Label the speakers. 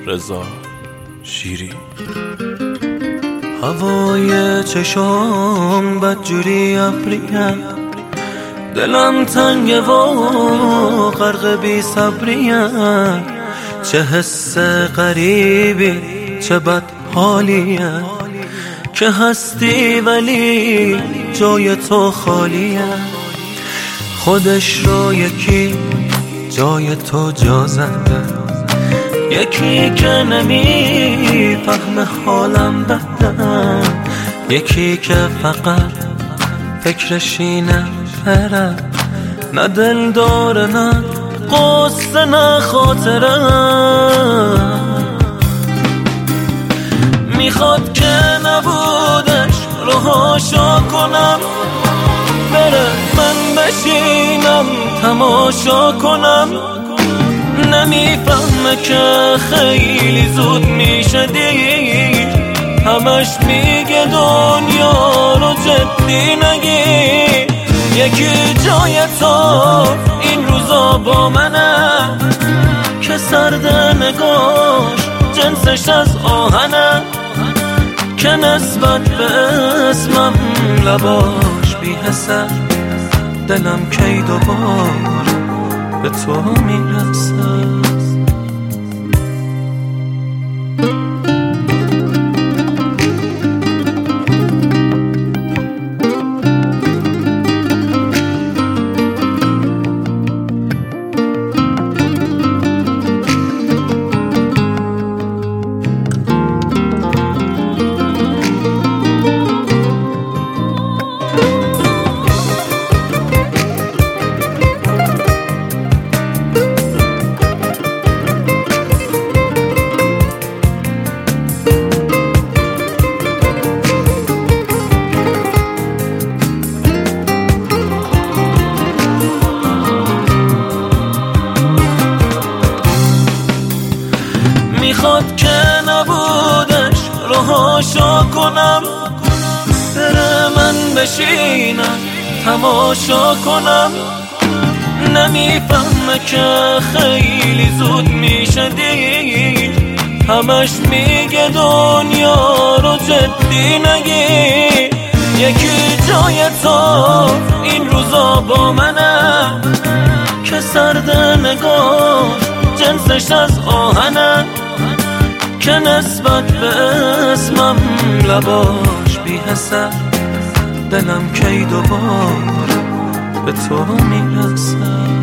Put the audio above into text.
Speaker 1: رضا شیری.
Speaker 2: هوای چشام بدجوری ابریه، دلم تنگه و غرق بی صبریه. چه حس غریبی چه بد حالیه که هستی ولی جای تو خالیه. خودش رو یکی جای تو جا زده، یکی که نمیفهمه حالم بده، یکی که فقط فکرش اینه بره، نه دل داره نه قصه نه خاطره. میخواد که نبودش رهاشو کنم، بره من بشینم تماشا کنم. نمیفهمه که خیلی زود میشه دیر، همش میگه دنیا رو جدی نگیر. یکی جای تو این روزا با منه که سرد نگاش جنسش از آهنه، که نسبت به اسمم لباش بی حسه. دلم کی دوبار به تو میرسه. میخواد که نبودش رهاشو کنم، بره من بشینم تماشا کنم. نمیفهمه که خیلی زود میشه دیر، همش میگه دنیا رو جدی نگیر. یکی جای تو این روزا با منه که سرد نگاش جنسش از آهنه، که نسبت به اسمم لباش بی حسه. دلم کی دوبار به تو میرسه.